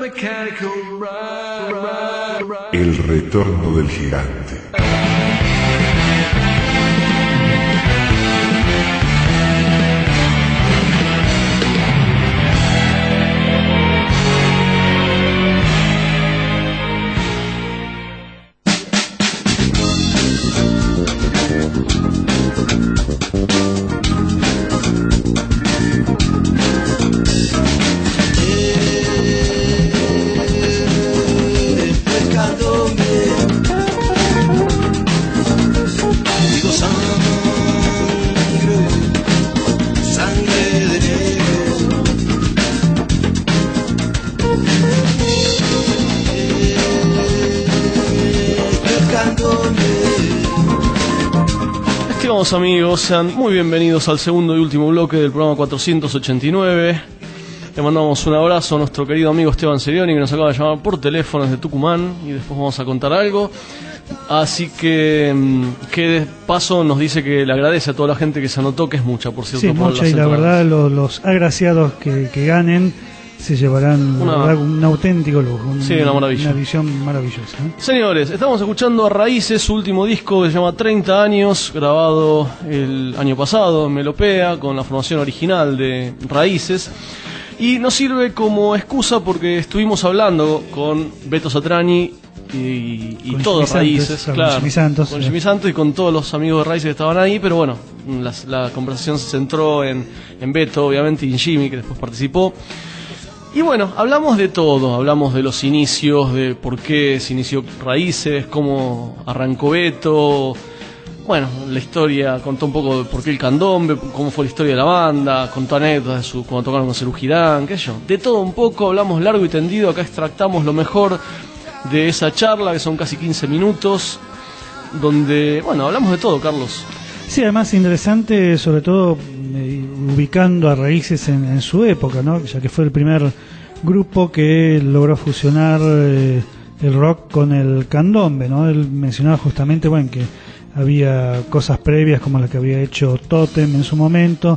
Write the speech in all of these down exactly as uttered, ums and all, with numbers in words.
El retorno del gigante. Amigos, sean muy bienvenidos al segundo y último bloque del programa cuatrocientos ochenta y nueve. Le mandamos un abrazo a nuestro querido amigo Esteban Serioni, que nos acaba de llamar por teléfono desde Tucumán, y después vamos a contar algo. Así que, que de paso nos dice que le agradece a toda la gente que se anotó, que es mucha, por cierto. Sí, mucha, y la verdad los, los agraciados que, que ganen se llevarán una, un auténtico lujo, un, sí, una maravilla, una visión maravillosa, ¿eh? Señores, estamos escuchando a Raíces, su último disco que se llama treinta años, grabado el año pasado en Melopea, con la formación original de Raíces. Y nos sirve como excusa porque estuvimos hablando con Beto Satriani y, y todos Raíces, claro, claro, con Jimmy Santos, con Jimmy Santos y con todos los amigos de Raíces que estaban ahí, pero bueno, la, la conversación se centró en, en Beto, obviamente, y en Jimmy, que después participó. Y bueno, hablamos de todo, hablamos de los inicios, de por qué se inició Raíces, cómo arrancó Beto, bueno, la historia, contó un poco de por qué el candombe, cómo fue la historia de la banda, contó anécdotas de su, cuando tocaron con Cerú Girán, qué sé yo, de todo un poco, hablamos largo y tendido, acá extractamos lo mejor de esa charla, que son casi quince minutos, donde, bueno, hablamos de todo, Carlos. Sí, además interesante, sobre todo eh, ubicando a Raíces en, en su época, ¿no? Ya que fue el primer grupo que logró fusionar eh, el rock con el candombe, ¿no? Él mencionaba justamente, bueno, que había cosas previas como la que había hecho Totem en su momento,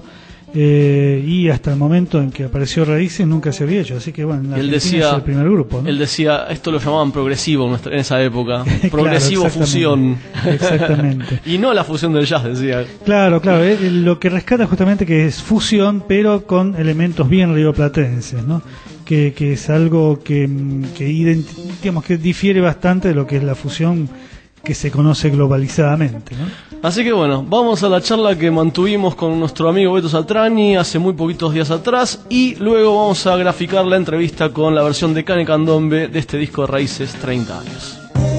eh, y hasta el momento en que apareció Raíces nunca se había hecho, así que bueno, él decía, es el primer grupo, ¿no? Él decía, esto lo llamaban progresivo en, nuestra, en esa época, progresivo claro, fusión. Exactamente. Y no la fusión del jazz, decía. Claro, claro, eh, lo que rescata justamente que es fusión, pero con elementos bien rioplatenses, ¿no? Que, que es algo que, que, ident- digamos, que difiere bastante de lo que es la fusión que se conoce globalizadamente, ¿no? Así que bueno, vamos a la charla que mantuvimos con nuestro amigo Beto Satriani hace muy poquitos días atrás, y luego vamos a graficar la entrevista con la versión de Cane Candombe de este disco de Raíces, treinta años.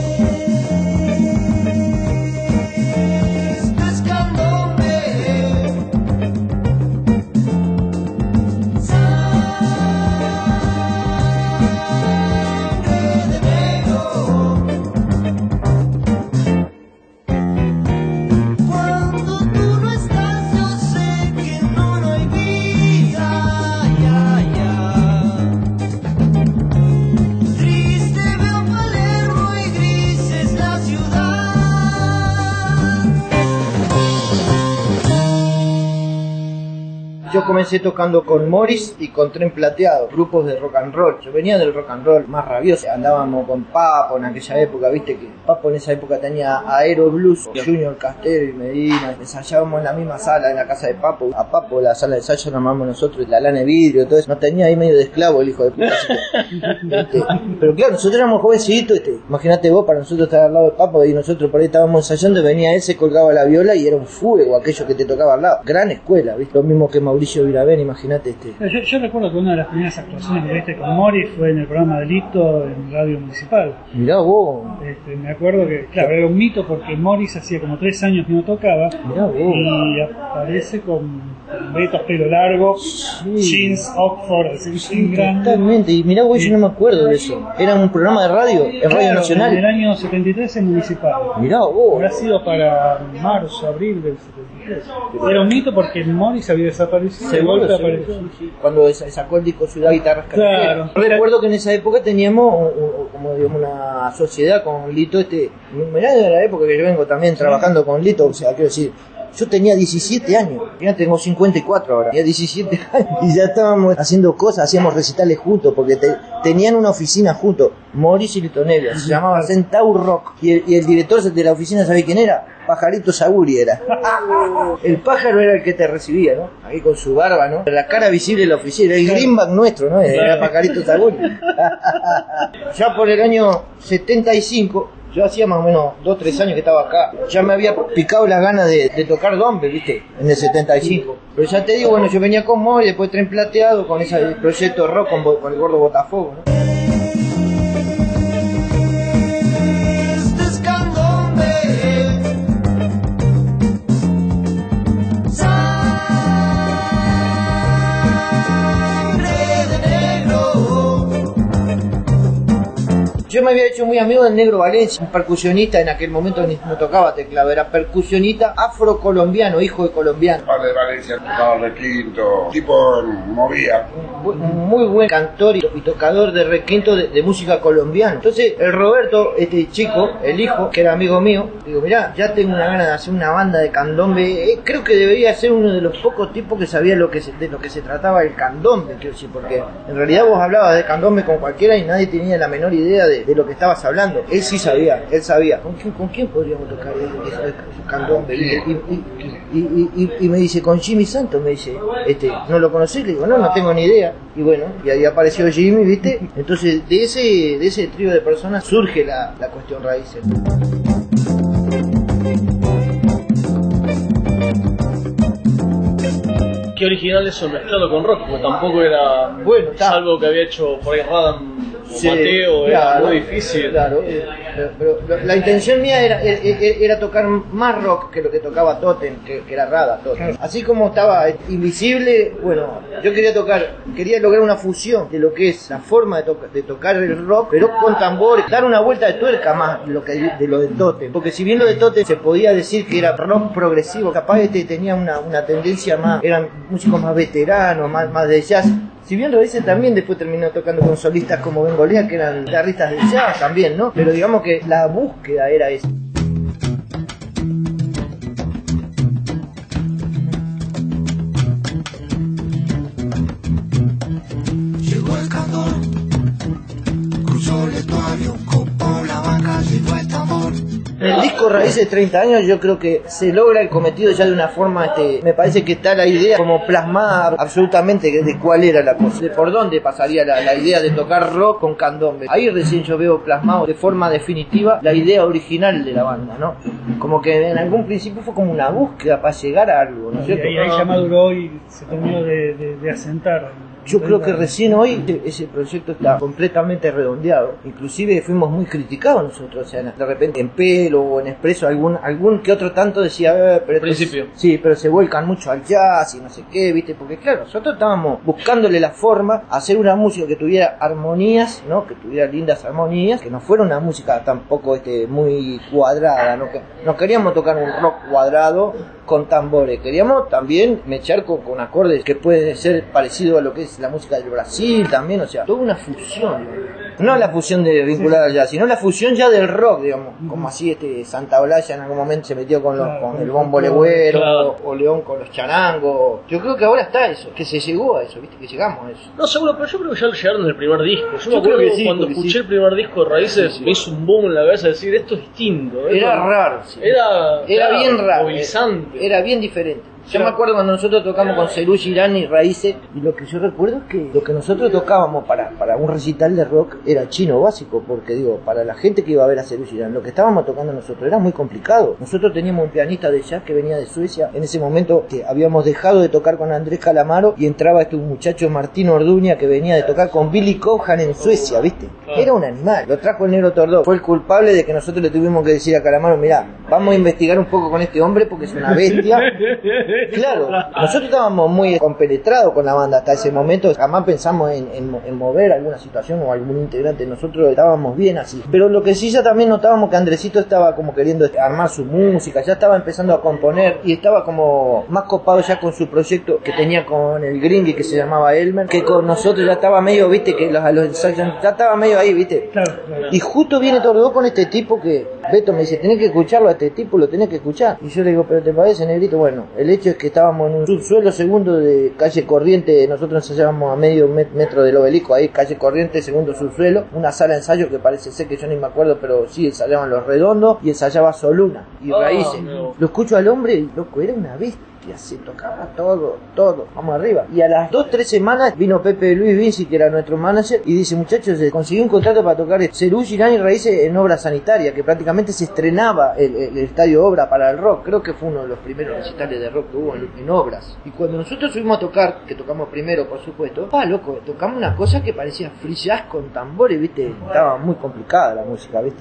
Yo comencé tocando con Morris y con Tren Plateado, grupos de rock and roll. Yo venía del rock and roll más rabioso. Andábamos con Papo en aquella época, viste que Papo en esa época tenía Aero Blues, Junior Castero y Medina. Ensayábamos en la misma sala, en la casa de Papo. A Papo la sala de ensayo la armamos nosotros, la lana de vidrio, todo eso. Nos tenía ahí medio de esclavo el hijo de puta. Así que, este, pero claro, nosotros éramos jovencitos, este, imagínate vos, para nosotros estar al lado de Papo y nosotros por ahí estábamos ensayando, venía él, se colgaba la viola y era un fuego aquello que te tocaba al lado. Gran escuela, viste, lo mismo que Mauricio Viravén, imagínate este. Yo, yo recuerdo que una de las primeras actuaciones que viste con Morris fue en el programa Delito en Radio Municipal. Mirá vos. Este, me acuerdo que, claro, era un mito porque Morris hacía como tres años que no tocaba. Mirá vos. Y aparece con Beto, pelo largo, sí. Jeans, Oxford, así, sí, totalmente. Y mirá vos, sí. Yo no me acuerdo de eso. Era un programa de radio, en claro, Radio Nacional. En el año setenta y tres en Municipal. Mirá vos. Habrá sido para marzo, abril del setenta y tres. Era un mito porque Morris había desaparecido. Se vuelve a aparecer. Cuando sacó el disco Ciudad Guitarras Claro. Recuerdo que en esa época teníamos como digamos una sociedad con Lito. Este, mirá de la época que yo vengo también trabajando con Lito, o sea, quiero decir, yo tenía diecisiete años, ya tengo cincuenta y cuatro ahora, tenía diecisiete años y ya estábamos haciendo cosas, hacíamos recitales juntos porque te, tenían una oficina juntos, Morris y Lito Nevia, se llamaba Centaur Rock y el, y el director de la oficina, ¿sabe quién era? Pajarito Saguri era. El pájaro era el que te recibía, ¿no? Ahí con su barba, ¿no? La cara visible de la oficina, el greenback nuestro, ¿no? Era Pajarito Saguri. Ya por el año setenta y cinco, yo hacía más o menos dos o tres años que estaba acá, ya me había picado la gana de, de tocar dombe, ¿viste? En el setenta y cinco. Pero ya te digo, bueno, yo venía con Moy, después Tren Plateado, con ese proyecto rock con, con el gordo Botafogo, ¿no? Yo me había hecho muy amigo del Negro Valencia, un percusionista, en aquel momento no tocaba teclado, era percusionista afrocolombiano, hijo de colombiano. Padre de Valencia, tocaba requinto, tipo movía. Un muy buen cantor y, y tocador de requinto de, de música colombiana. Entonces el Roberto, este chico, el hijo, que era amigo mío, digo, mirá, ya tengo una gana de hacer una banda de candombe, eh, creo que debería ser uno de los pocos tipos que sabía lo que se, de lo que se trataba el candombe, quiero decir, porque en realidad vos hablabas de candombe con cualquiera y nadie tenía la menor idea de de lo que estabas hablando. Él sí sabía, él sabía. ¿Con quién, con quién podríamos tocar el candombe? Y, y, y, y, y, y me dice, con Jimmy Santos, me dice, este, ¿no lo conocí? Le digo, no, no tengo ni idea. Y bueno, y ahí apareció Jimmy, ¿viste? Entonces, de ese, de ese trío de personas surge la, la cuestión Raíces. Qué original eso mezclado con rock, porque tampoco era, bueno, salvo que había hecho por ahí Radam o sí, Mateo, claro, era muy difícil. Claro, eh, pero, pero la intención mía era, era, era tocar más rock que lo que tocaba Totem, que, que era Rada Totem. Así como estaba Invisible, bueno, yo quería tocar, quería lograr una fusión de lo que es la forma de, to de tocar el rock, pero con tambores, dar una vuelta de tuerca más de lo, que, de lo de Totem. Porque si bien lo de Totem se podía decir que era rock progresivo, capaz este tenía una, una tendencia más, eran músicos más veteranos, más, más de jazz. Si bien Raíces también después terminó tocando con solistas como Bengolea, que eran guitarristas de jazz también, ¿no? Pero digamos que la búsqueda era esa. Llegó el candor, cruzó el estuario, copó la banca, llegó el tambor. En el disco Raíces treinta años yo creo que se logra el cometido ya de una forma, este, me parece que está la idea como plasmada absolutamente de cuál era la cosa, de por dónde pasaría la, la idea de tocar rock con candombe. Ahí recién yo veo plasmado de forma definitiva la idea original de la banda, ¿no? Como que en algún principio fue como una búsqueda para llegar a algo, ¿no es cierto? Y ahí ya maduró y se terminó de, de, de asentar. Yo creo que recién hoy ese proyecto está completamente redondeado. Inclusive fuimos muy criticados nosotros, o sea, de repente en Pelo o en Expreso algún algún que otro tanto decía, eh, pero principio. Es, sí, pero se vuelcan mucho al jazz y no sé qué, ¿viste? Porque claro, nosotros estábamos buscándole la forma a hacer una música que tuviera armonías, ¿no? Que tuviera lindas armonías, que no fuera una música tampoco este muy cuadrada, ¿no? Que no queríamos tocar un rock cuadrado con tambores, queríamos también mechar con, con acordes que pueden ser parecidos a lo que es la música del Brasil también, o sea, toda una fusión, no la fusión de vinculada al jazz, sino la fusión ya del rock, digamos, como así este Santa Olalla en algún momento se metió con, los, con el bombo legüero, claro, o León con los charangos. Yo creo que ahora está eso, que se llegó a eso, viste, que llegamos a eso. No, seguro, pero yo creo que ya lo llegaron en el primer disco. Yo, yo me acuerdo creo que sí, cuando escuché sí. el primer disco de Raíces, sí, sí. me hizo un boom en la cabeza decir, esto es distinto. Era esto, raro, sí. Era, era, era bien raro, movilizante. Era bien diferente. Yo me acuerdo cuando nosotros tocamos con Cerú Girán y Raíces, y lo que yo recuerdo es que lo que nosotros tocábamos para, para un recital de rock era chino básico, porque digo, para la gente que iba a ver a Cerú Girán, lo que estábamos tocando nosotros era muy complicado. Nosotros teníamos un pianista de jazz que venía de Suecia, en ese momento que habíamos dejado de tocar con Andrés Calamaro y entraba este muchacho Martín Orduña que venía de tocar con Billy Cohan en Suecia, ¿viste? Era un animal, lo trajo el Negro Tordó, fue el culpable de que nosotros le tuvimos que decir a Calamaro, mirá, vamos a investigar un poco con este hombre porque es una bestia. Claro, nosotros estábamos muy compenetrados con la banda hasta ese momento, jamás pensamos en, en, en mover alguna situación o algún integrante, nosotros estábamos bien así. Pero lo que sí ya también notábamos que Andresito estaba como queriendo armar su música, ya estaba empezando a componer y estaba como más copado ya con su proyecto que tenía con el Gringy que se llamaba Elmer, que con nosotros ya estaba medio, viste, que los, los ensayos ya estaba medio ahí, viste. Claro, claro. Y justo viene Tordó con este tipo que Beto me dice, tenés que escucharlo a este tipo, lo tenés que escuchar. Y yo le digo, pero ¿te parece, negrito? Bueno, el hecho es que estábamos en un subsuelo segundo de calle Corriente, nosotros ensayábamos a medio metro del Obelisco, ahí calle Corriente, segundo subsuelo, una sala de ensayo que parece ser que yo ni me acuerdo, pero sí ensayaban Los Redondos y ensayaba Soluna y Oh, Raíces. no. Lo escucho al hombre y, loco, era una bestia. Se tocaba todo, todo, vamos arriba. Y a las dos, tres semanas vino Pepe Luis Vinci, que era nuestro manager, y dice, muchachos, se consiguió un contrato para tocar Cerú, Girán y Raíces en Obra Sanitaria, que prácticamente se estrenaba el, el, el estadio Obra para el rock. Creo que fue uno de los primeros recitales de rock que hubo en, en Obras. Y cuando nosotros subimos a tocar, que tocamos primero, por supuesto, pa, loco, tocamos una cosa que parecía free jazz con tambores, viste, estaba muy complicada la música, viste.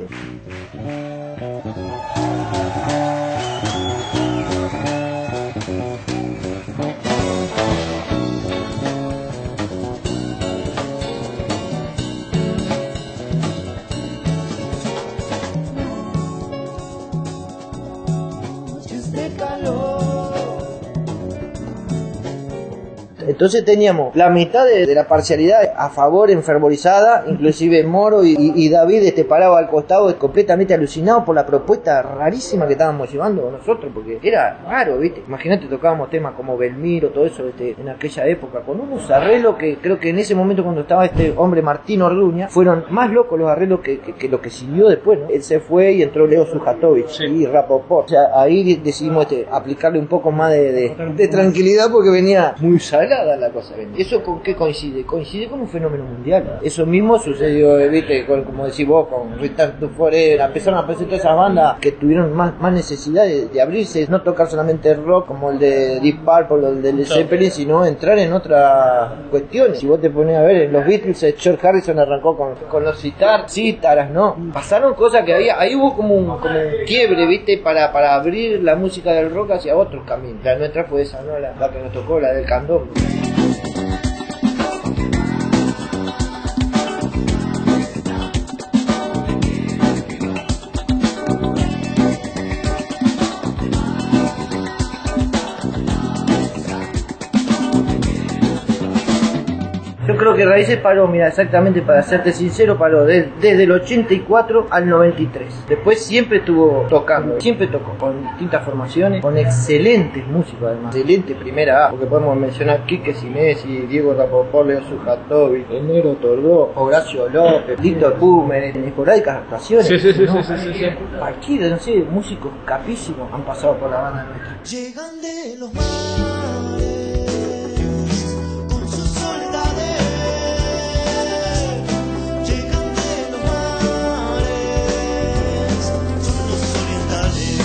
Entonces teníamos la mitad de, de la parcialidad a favor, enfervorizada, inclusive Moro y, y, y David este, parado al costado, completamente alucinado por la propuesta rarísima que estábamos llevando nosotros, porque era raro, ¿viste? Imagínate, tocábamos temas como Belmiro, todo eso este, en aquella época, con unos arreglos que creo que en ese momento cuando estaba este hombre Martín Orduña, fueron más locos los arreglos que, que, que lo que siguió después, ¿no? Él se fue y entró Leo Sujatovich sí. y Rapoport. O sea, ahí decidimos este, aplicarle un poco más de, de, de tranquilidad porque venía muy salada la cosa. ¿Eso con qué coincide? Coincide con un fenómeno mundial. Eso mismo sucedió, viste, con, como decís vos, con Return to Forever. Empezaron a aparecer todas esas bandas que tuvieron más, más necesidad de, de abrirse, no tocar solamente el rock como el de Deep Purple o el de Led Zeppelin, sino entrar en otras cuestiones. Si vos te pones a ver, en los Beatles, George Harrison arrancó con, con los citar, cítaras, ¿no? Pasaron cosas que había, ahí hubo como un, como un quiebre, viste, para, para abrir la música del rock hacia otros caminos. La nuestra fue esa, ¿no? La, la que nos tocó, la del candombe. Yo creo que Raíces paró, mira, exactamente para serte sincero, paró de, desde el ochenta y cuatro al noventa y tres. Después siempre estuvo tocando, siempre tocó, con distintas formaciones, con excelentes músicos además, excelente primera A, porque podemos mencionar Quique Sinesi, Diego Rapoport, Leo Sujatovich, el Negro Tordó, Horacio López, Víctor Pumer, en esporádicas actuaciones. Sí, sí, sí, ¿no? sí, sí, sí, sí. Cualquiera, no sé, músicos capísimos han pasado por la banda nuestra. Llegan de los mares con sus soledades. Llegan de los mares con los orientales.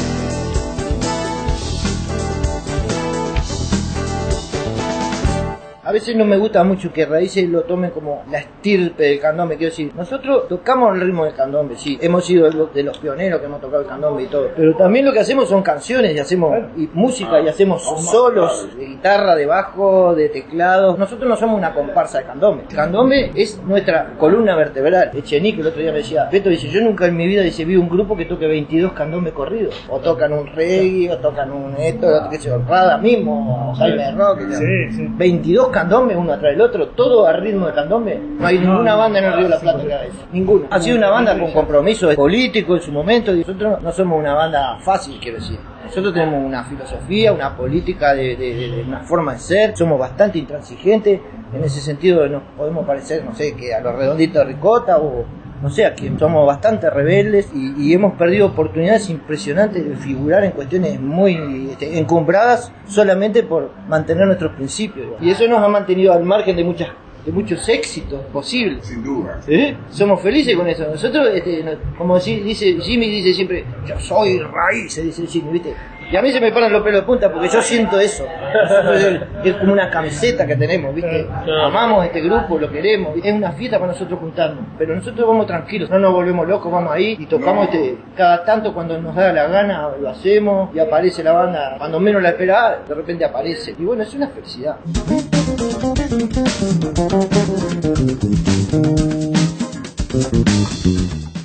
A veces no me gusta mucho que Raíces lo tomen como la estirpe del candombe, quiero decir, nosotros tocamos el ritmo del candombe, sí, hemos sido de los pioneros que hemos tocado el candombe y todo, pero también lo que hacemos son canciones y hacemos y música y hacemos solos de guitarra, de bajo, de teclados. Nosotros no somos una comparsa de candombe. El candombe es nuestra columna vertebral. Echenique el otro día me decía, Beto dice, yo nunca en mi vida dice, vi un grupo que toque veintidós candombe corridos, o tocan un reggae, o tocan un esto, otro que se Rada mismo, o Jaime Rock, Sí, sí. veintidós candombe uno atrás del otro, todo a ritmo de candombe. No hay ninguna banda en el Río de la Plata que haga eso, ninguna. Ha sido una banda con compromiso político en su momento, y nosotros no somos una banda fácil, quiero decir. Nosotros tenemos una filosofía, una política, de, de, de, de una forma de ser, somos bastante intransigentes, en ese sentido nos podemos parecer, no sé, que a los Redonditos de Ricota o no sé, a quien somos bastante rebeldes y, y hemos perdido oportunidades impresionantes de figurar en cuestiones muy este, encumbradas solamente por mantener nuestros principios. Y eso nos ha mantenido al margen de muchas de muchos éxitos posibles. Sin duda. ¿Sí? Somos felices con eso. Nosotros, este, no, como dice Jimmy, dice siempre, yo soy Raíces, dice Jimmy, ¿viste? Y a mí se me paran los pelos de punta porque yo siento eso. Es, es como una camiseta que tenemos, ¿viste? Amamos este grupo, lo queremos. Es una fiesta para nosotros juntarnos. Pero nosotros vamos tranquilos, no nos volvemos locos, vamos ahí y tocamos este, cada tanto cuando nos da la gana, lo hacemos y aparece la banda. Cuando menos la esperaba, de repente aparece. Y bueno, es una felicidad.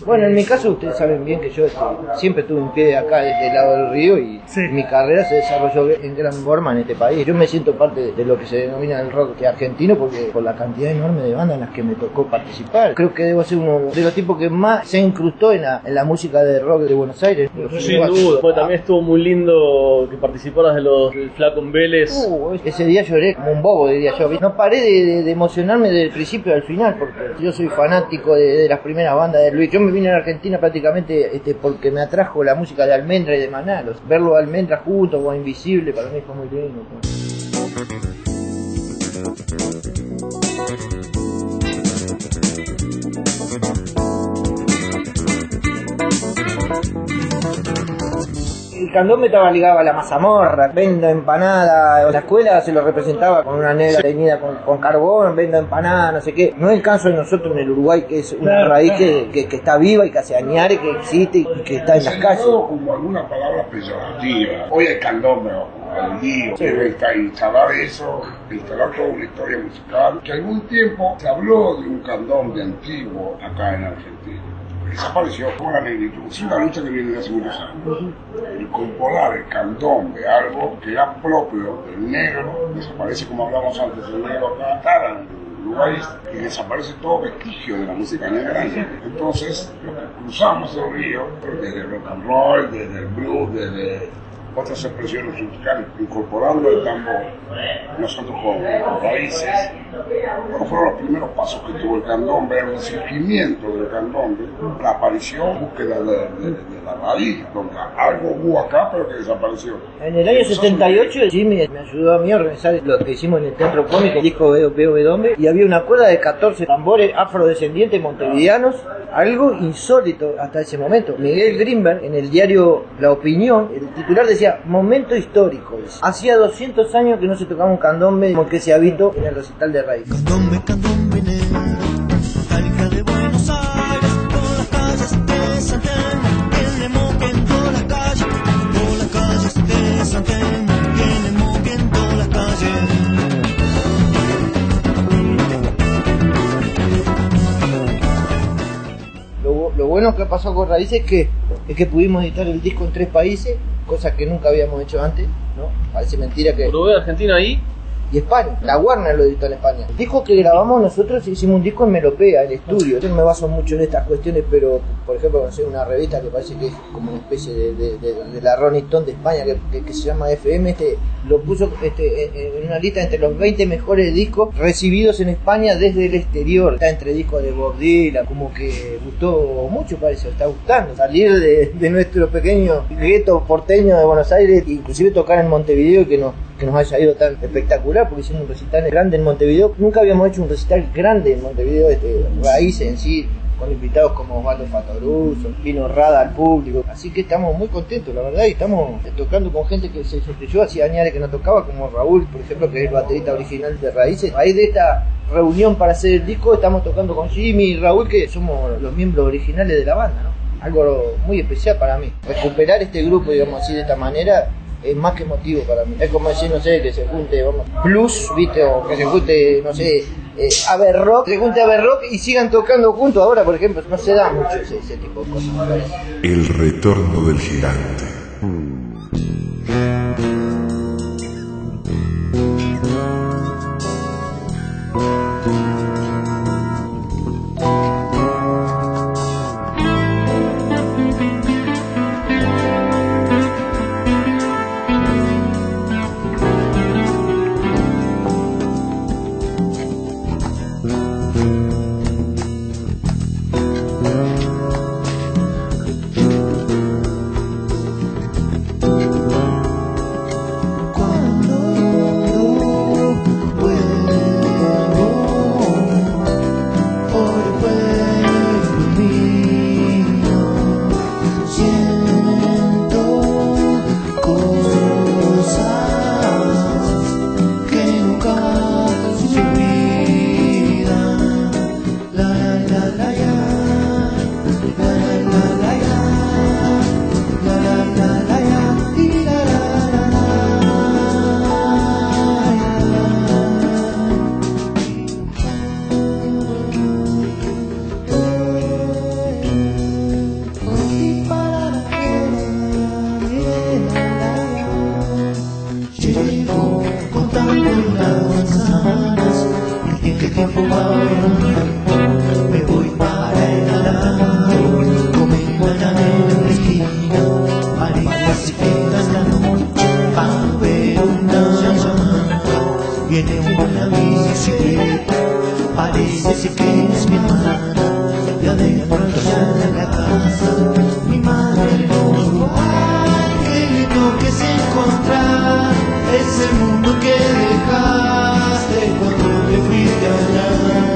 Bueno, en mi caso ustedes saben bien que yo este, siempre tuve un pie acá desde el lado del río y Sí. mi carrera se desarrolló en gran forma en este país. Yo me siento parte de lo que se denomina el rock argentino porque por la cantidad enorme de bandas en las que me tocó participar. Creo que debo ser uno de los tipos que más se incrustó en la, en la música de rock de Buenos Aires. Sin duda. Pues también estuvo muy lindo que participaras de los del Flaco en Vélez. Uh, ese día lloré como un bobo, diría yo. No paré de, de, de emocionarme desde el principio al final, porque yo soy fanático de, de las primeras bandas de Luis. Yo me vine a Argentina prácticamente este, porque me atrajo la música de Almendra y de Maná. Los, verlo a Almendra juntos o a Invisible para mí fue muy lindo. El candombe estaba ligado a la mazamorra, vendo empanada, la escuela se lo representaba con una negra teñida con, con carbón, vendo empanada, no sé qué. No es el caso de nosotros en el Uruguay, que es una Claro, raíz claro. Que, que, que está viva y que hace añares, que existe y que está en las calles. Como alguna palabra peyorativa. Hoy hay candombe o el lío, Sí. que está instalar eso, instalar toda una historia musical. Que algún tiempo se habló de un candombe antiguo acá en Argentina. Desapareció con la negritud. Es una lucha que viene de hace muchos años. Incorporar el candombe, algo que era propio del negro, desaparece como hablamos antes, el negro acá, cara en Uruguay, y desaparece todo vestigio de la música negra. Entonces, los que cruzamos el río, desde el rock and roll, desde el blues, desde otras expresiones musicales, incorporando el tambor, nosotros con raíces, bueno, fueron los primeros pasos que tuvo el candombe, el resurgimiento del candombe, la aparición, búsqueda de, de, de la raíz, donde algo hubo acá pero que desapareció. En el año setenta y ocho Jimmy me ayudó a mí a organizar lo que hicimos en el Teatro Cómico, el disco Veo Veo Dombe, y había una cuerda de catorce tambores afrodescendientes montevideanos, algo insólito hasta ese momento. Miguel Grimberg, en el diario La Opinión, el titular decía momento histórico. Hacía doscientos años que no se tocaba un candombe como el que se ha visto en el recital de Raíz. Candombe, candombe negro, talca de Buenos Aires, por las calles de San Telmo, tiene moque en todas las calles, por las calles de San Telmo, tiene moque en todas las calles. Lo, lo bueno que pasó con Raíces es que, es que pudimos editar el disco en tres países, cosa que nunca habíamos hecho antes, ¿no? Parece mentira que... Uruguay, Argentina ahí. Y España, la Warner lo editó en España. El disco que grabamos nosotros hicimos un disco en Melopea, en estudio. Yo no me baso mucho en estas cuestiones, pero por ejemplo, no sé, una revista que parece que es como una especie de, de, de, de la Rolling Stone de España, que, que, que se llama F M, este, lo puso este, en, en una lista entre los veinte mejores discos recibidos en España desde el exterior. Está entre discos de Bob Dylan, como que gustó mucho, parece, está gustando. Salir de, de nuestro pequeño gueto porteño de Buenos Aires, inclusive tocar en Montevideo y que nos que nos haya ido tan espectacular, porque hicimos un recital grande en Montevideo. Nunca habíamos hecho un recital grande en Montevideo, este, Raíces en sí, con invitados como Osvaldo Fatoruso, Pino Rada al público. Así que estamos muy contentos, la verdad, y estamos tocando con gente que se yo hacía años que no tocaba, como Raúl, por ejemplo, que es el baterista original de Raíces. Ahí de esta reunión para hacer el disco estamos tocando con Jimmy y Raúl, que somos los miembros originales de la banda, ¿no? Algo muy especial para mí. Recuperar este grupo, digamos así, de esta manera, es más que motivo para mí. Es como decir, no sé, que se junte, vamos, Plus, viste, o que se junte, no sé, eh, Averrock, que se junte Averrock y sigan tocando juntos. Ahora, por ejemplo, no se da mucho ese, ese tipo de cosas, me parece. El retorno del gigante. y las manzanas, el tiempo, el tiempo va volando, me voy para el alado, comentan en la esquina, parece que esta noche va a haber una llamada, viene una bicicleta, parece que es mi hermana, ya de pronto sale a la casa, mi madre no, ay, qué lindo que es encontrar ese mundo que dejaste cuando te fuiste allá.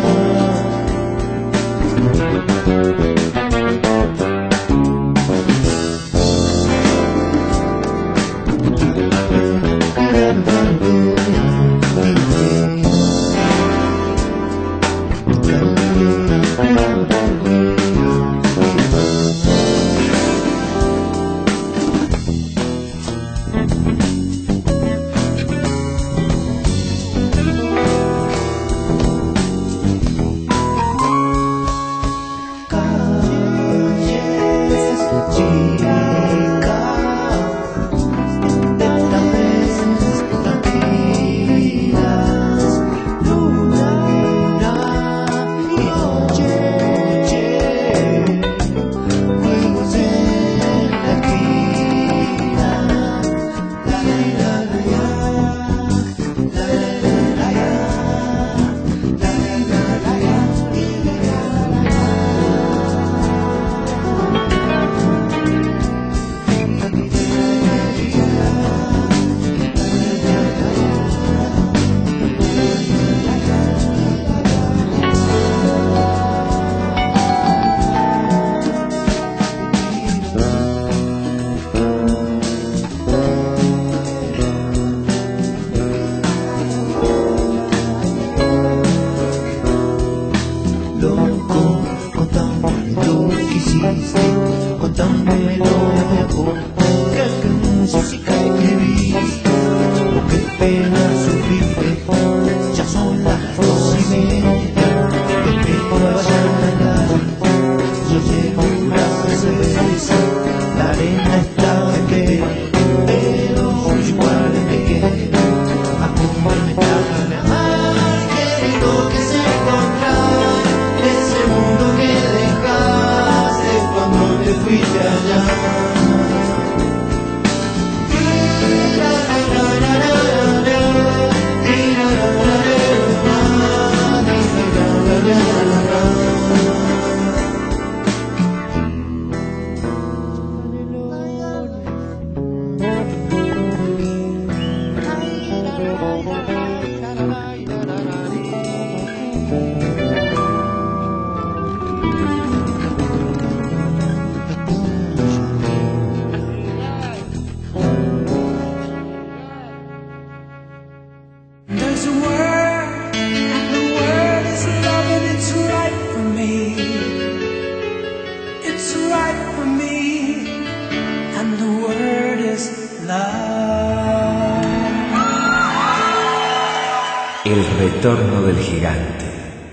El retorno del gigante.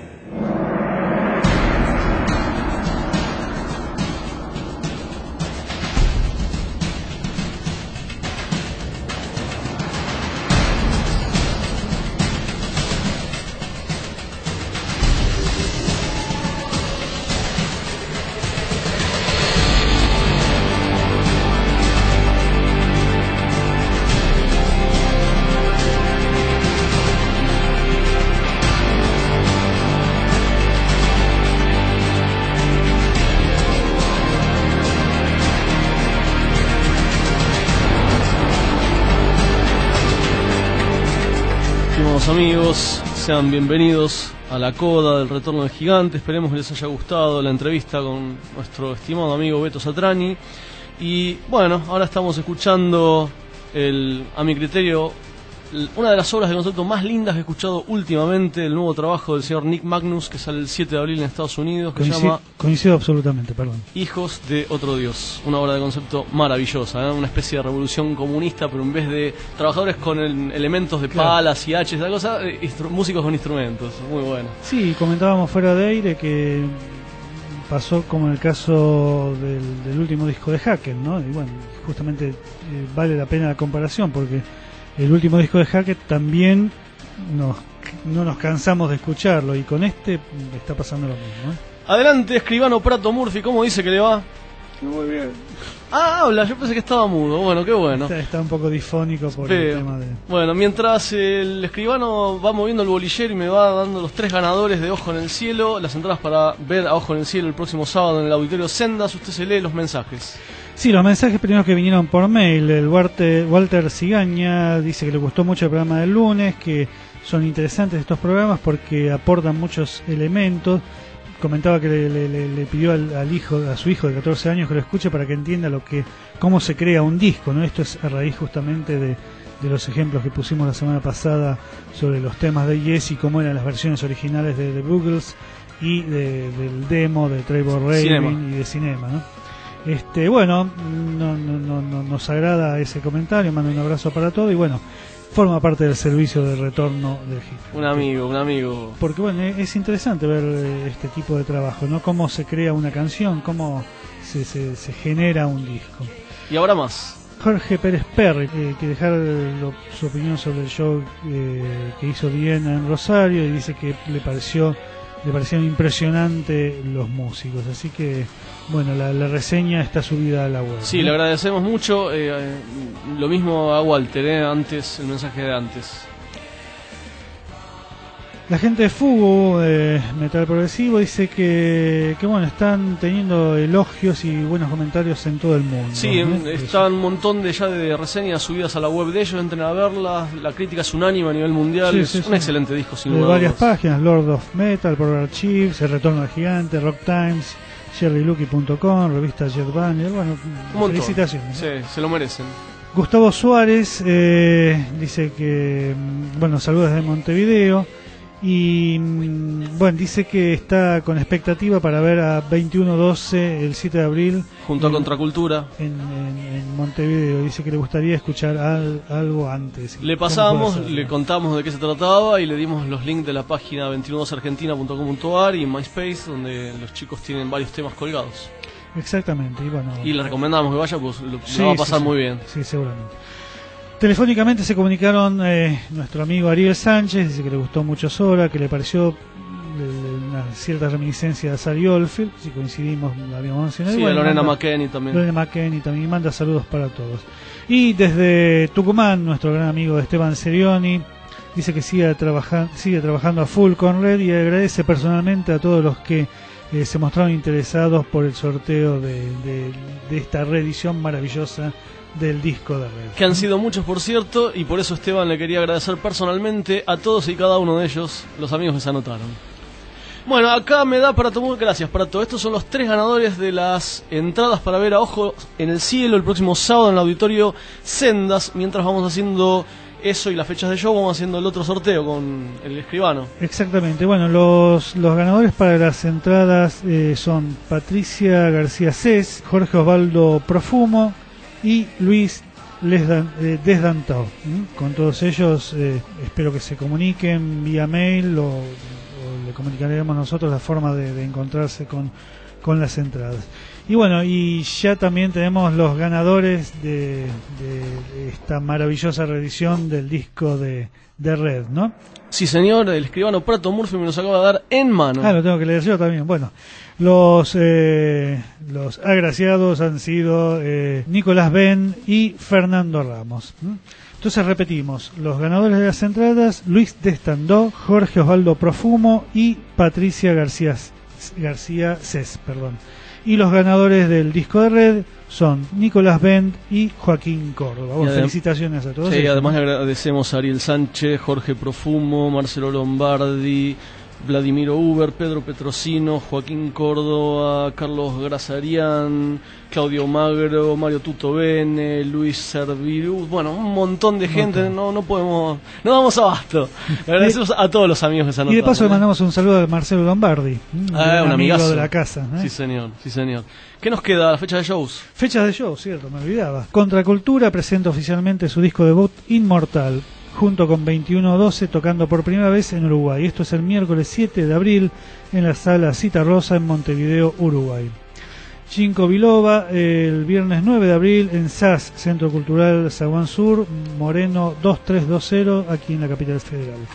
Amigos, sean bienvenidos a la coda del retorno del gigante. Esperemos que les haya gustado la entrevista con nuestro estimado amigo Beto Satrani. Y bueno, ahora estamos escuchando el, a mi criterio, una de las obras de concepto más lindas que he escuchado últimamente, el nuevo trabajo del señor Nick Magnus, que sale el siete de abril en Estados Unidos, que Coincido, se llama coincido absolutamente, perdón. Hijos de otro Dios. Una obra de concepto maravillosa, ¿eh? Una especie de revolución comunista, pero en vez de trabajadores con el, elementos de Claro. palas y haches, esa cosa, eh, instru- músicos con instrumentos. Muy bueno. Sí, comentábamos fuera de aire que pasó como en el caso del, del último disco de Hacker, ¿no? Y bueno, justamente eh, vale la pena la comparación porque el último disco de Hackett también nos, no nos cansamos de escucharlo, y con este está pasando lo mismo, ¿eh? Adelante, escribano Prato Murphy, ¿cómo dice que le va? Muy bien. Ah, habla, yo pensé que estaba mudo. Bueno, qué bueno. Está, está un poco difónico por Pero, el tema de... bueno, mientras el escribano va moviendo el bolillero y me va dando los tres ganadores de Ojo en el Cielo, las entradas para ver a Ojo en el Cielo el próximo sábado en el Auditorio Sendas, usted se lee los mensajes. Sí, los mensajes primeros que vinieron por mail. El Walter, Walter Cigaña dice que le gustó mucho el programa del lunes, que son interesantes estos programas porque aportan muchos elementos. Comentaba que le, le, le pidió al, al hijo, a su hijo de catorce años que lo escuche para que entienda lo que, cómo se crea un disco, ¿no? Esto es a raíz justamente de, de los ejemplos que pusimos la semana pasada sobre los temas de Yes y cómo eran las versiones originales de The Buggles y de, del demo de Trevor Rabin y de Cinema, ¿no? Este, bueno, no, no, no, no, nos agrada ese comentario, mando un abrazo para todo y bueno, forma parte del servicio de retorno del hip. Un amigo, un amigo. Porque bueno, es interesante ver este tipo de trabajo, ¿no? Cómo se crea una canción, cómo se, se, se genera un disco. Y ahora más. Jorge Pérez Perry, eh, que dejar lo, su opinión sobre el show eh, que hizo Viena en Rosario, y dice que le pareció le parecieron impresionantes los músicos, así que bueno, la, la reseña está subida a la web. Sí, ¿no? le agradecemos mucho. Eh, lo mismo a Walter, eh, antes, el mensaje de antes. La gente de Fugo, eh, Metal Progresivo, dice que, que bueno, están teniendo elogios y buenos comentarios en todo el mundo. Sí, ¿no? están un montón de ya de reseñas subidas a la web de ellos, entren a verlas. La crítica es unánime a nivel mundial. Sí, es sí, un sí. excelente disco, sin De duda. varias páginas, Lord of Metal, Power Archives, El Retorno al Gigante, Rock Times, Jerry Lucky punto com, revista Jet Banger, bueno, Un montón. felicitaciones. Sí, se lo merecen. Gustavo Suárez eh, dice que, bueno, saludos desde Montevideo. Y bueno, dice que está con expectativa para ver a veintiuno doce el siete de abril Junto en, a Contracultura. en, en, en Montevideo. Dice que le gustaría escuchar al, algo antes. Le pasamos, le contamos de qué se trataba y le dimos los links de la página veintiuno doce argentina punto com punto a r y MySpace, donde los chicos tienen varios temas colgados. Exactamente. Y bueno, Y le recomendamos que vaya, pues lo, sí, lo va a pasar sí, muy sí. bien. Sí, seguramente. Telefónicamente se comunicaron eh, nuestro amigo Ariel Sánchez, dice que le gustó mucho Sora, que le pareció eh, una cierta reminiscencia de Sally Oldfield, si coincidimos, la habíamos mencionado. Sí, Y a bueno, Lorena manda- McKenney también. Lorena McKenney también manda saludos para todos. Y desde Tucumán, nuestro gran amigo Esteban Serioni dice que sigue, trabaja, sigue trabajando a full con Red y agradece personalmente a todos los que eh, se mostraron interesados por el sorteo de, de, de esta reedición maravillosa del disco de Red. Que han sido muchos, por cierto, y por eso Esteban le quería agradecer personalmente a todos y cada uno de ellos, los amigos que se anotaron. Bueno, acá me da para tomar, gracias Prato. Estos son los tres ganadores de las entradas para ver a Ojo en el Cielo el próximo sábado en el Auditorio Sendas. Mientras vamos haciendo eso y las fechas de show, vamos haciendo el otro sorteo con el escribano. Exactamente, bueno, los, los ganadores para las entradas eh, son Patricia García Cés, Jorge Osvaldo Profumo y Luis Lesdan, eh, Desdantó. ¿Mm? Con todos ellos eh, espero que se comuniquen vía mail o, o le comunicaremos nosotros la forma de, de encontrarse con, con las entradas. Y bueno, y ya también tenemos los ganadores de, de, de esta maravillosa reedición del disco de, de Red, ¿no? Sí, señor, el escribano Prato Murphy me los acaba de dar en mano. Ah, lo tengo que leer yo también. Bueno, los eh, los agraciados han sido eh, Nicolás Ben y Fernando Ramos. ¿Mm? Entonces repetimos, los ganadores de las entradas, Luis Destandó, Jorge Osvaldo Profumo y Patricia García García Cés, perdón. Y los ganadores del disco de Red son Nicolás Bend y Joaquín Córdoba. Bueno, adem- felicitaciones a todos Sí, ellos. además le agradecemos a Ariel Sánchez, Jorge Profumo, Marcelo Lombardi, Vladimiro Uber, Pedro Petrosino, Joaquín Córdoba, Carlos Grazarian, Claudio Magro, Mario Tuto Bene, Luis Servirú, bueno, un montón de gente, montón. no no podemos, no damos abasto. Le agradecemos a todos los amigos que se Y anotaron. de paso le ¿eh? mandamos un saludo a Marcelo Lombardi, ¿m? Ah, un amigo amigazo de la casa. ¿eh? Sí, señor, sí, señor. ¿Qué nos queda? La fecha de shows. Fechas de show, cierto, me olvidaba. Contracultura presenta oficialmente su disco debut Inmortal, junto con veintiuno doce tocando por primera vez en Uruguay. Esto es el miércoles siete de abril en la sala Cita Rosa en Montevideo, Uruguay. Cinco Biloba el viernes nueve de abril en S A S, Centro Cultural Zaguán Sur, Moreno dos tres dos cero, aquí en la capital federal.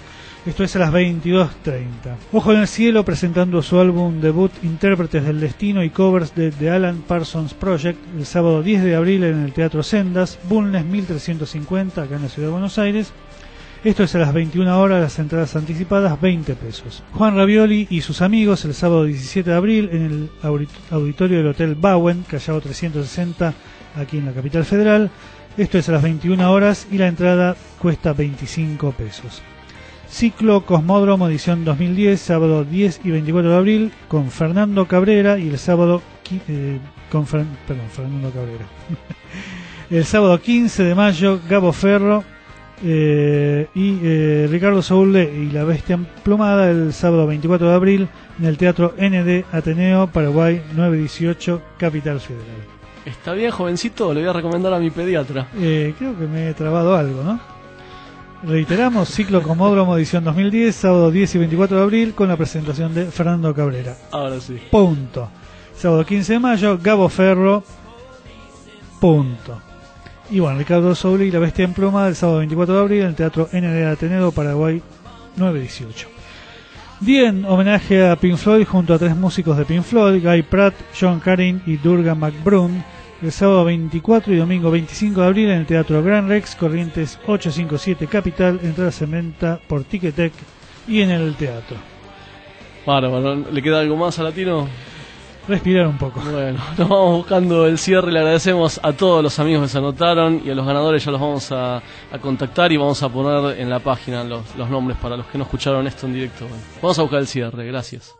Esto es a las veintidós treinta. Ojo en el cielo presentando su álbum debut Intérpretes del Destino y covers de The Alan Parsons Project el sábado diez de abril en el Teatro Sendas, Bulnes mil trescientos cincuenta, acá en la Ciudad de Buenos Aires. Esto es a las veintiuna horas, las entradas anticipadas veinte pesos. Juan Ravioli y sus amigos el sábado diecisiete de abril en el auditorio del Hotel Bowen, Callao trescientos sesenta, aquí en la Capital Federal. Esto es a las veintiuna horas y la entrada cuesta veinticinco pesos. Ciclo Cosmódromo edición dos mil diez, sábado diez y veinticuatro de abril con Fernando Cabrera y el sábado eh, con Fran, perdón, Fernando Cabrera. El sábado quince de mayo Gabo Ferro eh, y eh, Ricardo Saúl y La Bestia Emplumada el sábado veinticuatro de abril en el Teatro N D Ateneo, Paraguay nueve dieciocho, Capital Federal. ¿Está bien, jovencito? Le voy a recomendar a mi pediatra. Eh, creo que me he trabado algo, ¿no? Reiteramos, Ciclo Comódromo edición dos mil diez, sábado diez y veinticuatro de abril con la presentación de Fernando Cabrera. Ahora sí. Punto. Sábado quince de mayo, Gabo Ferro. Punto. Y bueno, Ricardo Souli y La Bestia en Pluma el sábado veinticuatro de abril en el Teatro N D Ateneo, Paraguay nueve dieciocho. Día en homenaje a Pink Floyd junto a tres músicos de Pink Floyd, Guy Pratt, John Carin y Durga McBroom, el sábado veinticuatro y domingo veinticinco de abril en el Teatro Gran Rex, Corrientes ochocientos cincuenta y siete Capital, entradas en venta por Ticketek y en el teatro. Bárbaro, ¿le queda algo más a Latino? Respirar un poco. Bueno, nos vamos buscando el cierre. Le agradecemos a todos los amigos que se anotaron y a los ganadores ya los vamos a, a contactar y vamos a poner en la página los, los nombres para los que no escucharon esto en directo. Bueno, vamos a buscar el cierre, gracias.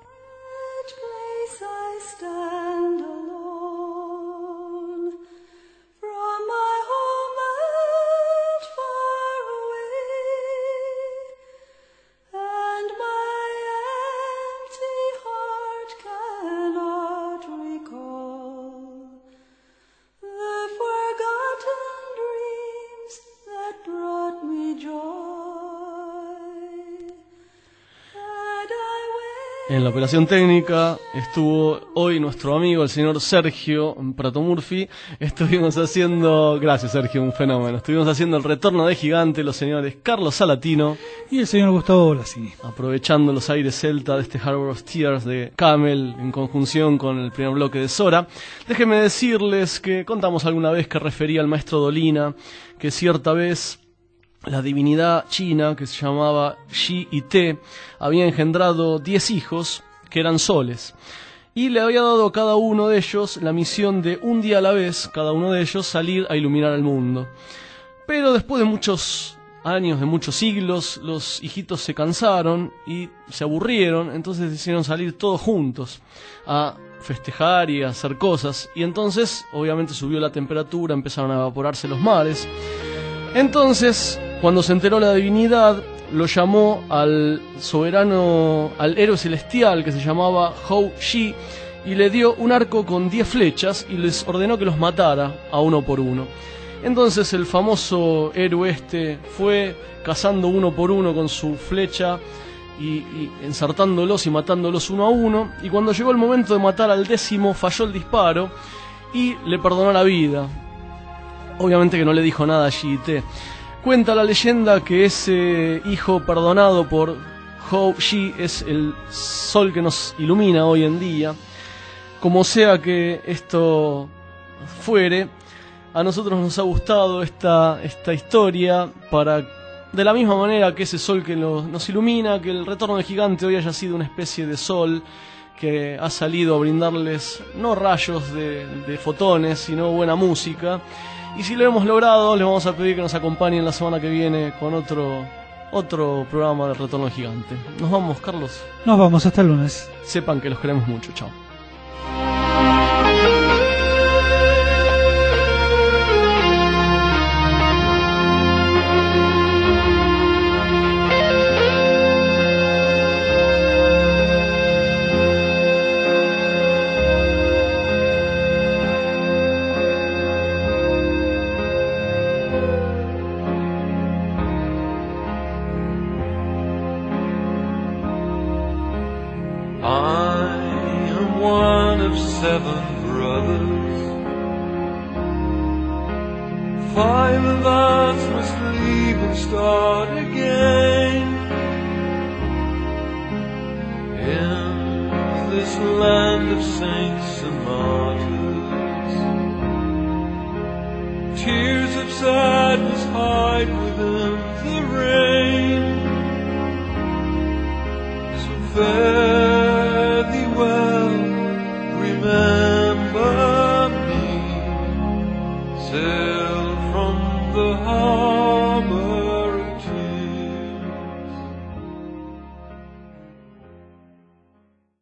En la operación técnica estuvo hoy nuestro amigo el señor Sergio Prato Murphy. Estuvimos haciendo, gracias Sergio, un fenómeno. Estuvimos haciendo el retorno de Gigante, los señores Carlos Salatino y el señor Gustavo Bolasini, aprovechando los aires celta de este Harbor of Tears de Camel en conjunción con el primer bloque de Sora. Déjenme decirles que contamos alguna vez que refería al maestro Dolina que cierta vez la divinidad china, que se llamaba Shi y Te, había engendrado diez hijos, que eran soles, y le había dado a cada uno de ellos la misión de un día a la vez, cada uno de ellos, salir a iluminar el mundo. Pero después de muchos años, de muchos siglos, los hijitos se cansaron y se aburrieron, entonces decidieron salir todos juntos a festejar y a hacer cosas, y entonces obviamente subió la temperatura, empezaron a evaporarse los mares. Entonces, cuando se enteró la divinidad, lo llamó al soberano, al héroe celestial que se llamaba Hou Shi, y le dio un arco con diez flechas y les ordenó que los matara a uno por uno. Entonces el famoso héroe este fue cazando uno por uno con su flecha y, y ensartándolos y matándolos uno a uno, y cuando llegó el momento de matar al décimo falló el disparo y le perdonó la vida. Obviamente que no le dijo nada a Shi-Te. Cuenta la leyenda que ese hijo perdonado por Hou Shi es el sol que nos ilumina hoy en día. Como sea que esto fuere, a nosotros nos ha gustado esta, esta historia para, de la misma manera que ese sol que nos, nos ilumina, que el retorno del Gigante hoy haya sido una especie de sol que ha salido a brindarles no rayos de, de fotones, sino buena música. Y si lo hemos logrado, les vamos a pedir que nos acompañen la semana que viene con otro otro programa de Retorno del Gigante. Nos vamos, Carlos. Nos vamos, hasta el lunes. Sepan que los queremos mucho. Chao. Seven brothers, five of us must leave and start again. In this land of saints and martyrs, tears of sadness hide within the rain. So fair